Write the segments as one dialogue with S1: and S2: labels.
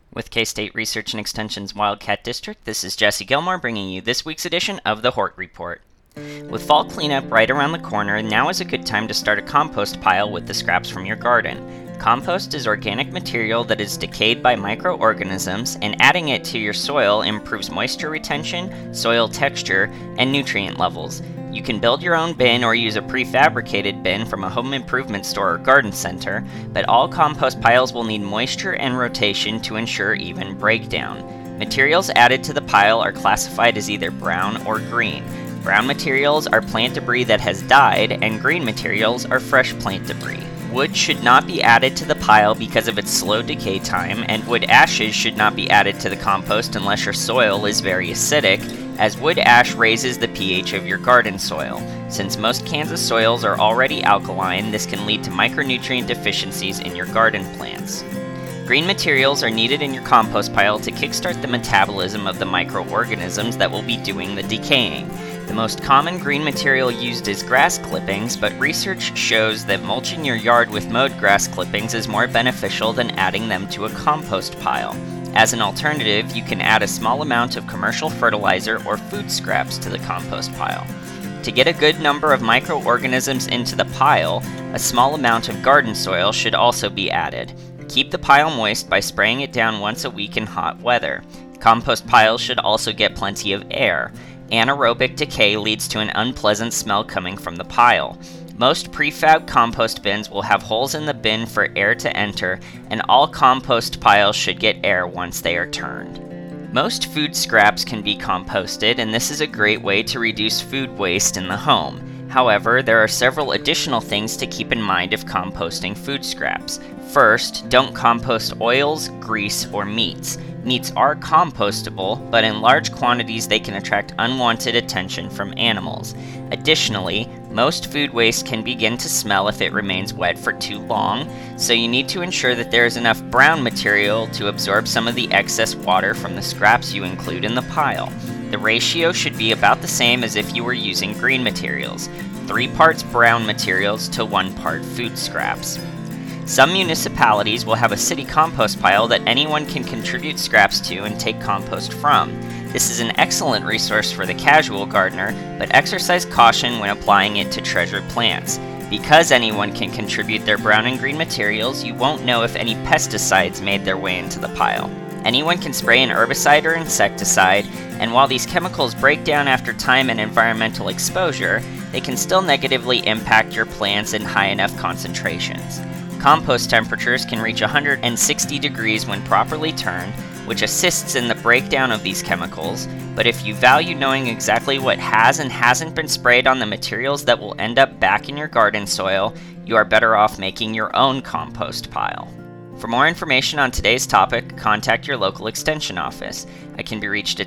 S1: With K-State Research and Extension's Wildcat District, this is Jesse Gilmore bringing you this week's edition of the Hort Report. With fall cleanup right around the corner, now is a good time to start a compost pile with the scraps from your garden. Compost is organic material that is decayed by microorganisms, and adding it to your soil improves moisture retention, soil texture, and nutrient levels. You can build your own bin or use a prefabricated bin from a home improvement store or garden center, but all compost piles will need moisture and rotation to ensure even breakdown. Materials added to the pile are classified as either brown or green. Brown materials are plant debris that has died, and green materials are fresh plant debris. Wood should not be added to the pile because of its slow decay time, and wood ashes should not be added to the compost unless your soil is very acidic, as wood ash raises the pH of your garden soil. Since most Kansas soils are already alkaline, this can lead to micronutrient deficiencies in your garden plants. Green materials are needed in your compost pile to kickstart the metabolism of the microorganisms that will be doing the decaying. The most common green material used is grass clippings, but research shows that mulching your yard with mowed grass clippings is more beneficial than adding them to a compost pile. As an alternative, you can add a small amount of commercial fertilizer or food scraps to the compost pile. To get a good number of microorganisms into the pile, a small amount of garden soil should also be added. Keep the pile moist by spraying it down once a week in hot weather. Compost piles should also get plenty of air. Anaerobic decay leads to an unpleasant smell coming from the pile. Most prefab compost bins will have holes in the bin for air to enter, and all compost piles should get air once they are turned. Most food scraps can be composted, and this is a great way to reduce food waste in the home. However, there are several additional things to keep in mind if composting food scraps. First, don't compost oils, grease, or meats. Meats are compostable, but in large quantities they can attract unwanted attention from animals. Additionally, most food waste can begin to smell if it remains wet for too long, so you need to ensure that there is enough brown material to absorb some of the excess water from the scraps you include in the pile. The ratio should be about the same as if you were using green materials, 3 parts brown materials to 1 part food scraps. Some municipalities will have a city compost pile that anyone can contribute scraps to and take compost from. This is an excellent resource for the casual gardener, but exercise caution when applying it to treasured plants. Because anyone can contribute their brown and green materials, you won't know if any pesticides made their way into the pile. Anyone can spray an herbicide or insecticide, and while these chemicals break down after time and environmental exposure, they can still negatively impact your plants in high enough concentrations. Compost temperatures can reach 160 degrees when properly turned, which assists in the breakdown of these chemicals, but if you value knowing exactly what has and hasn't been sprayed on the materials that will end up back in your garden soil, you are better off making your own compost pile. For more information on today's topic, contact your local extension office. I can be reached at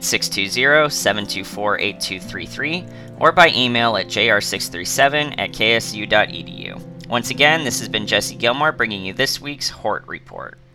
S1: 620-724-8233 or by email at jr637@ksu.edu. Once again, this has been Jesse Gilmore bringing you this week's Hort Report.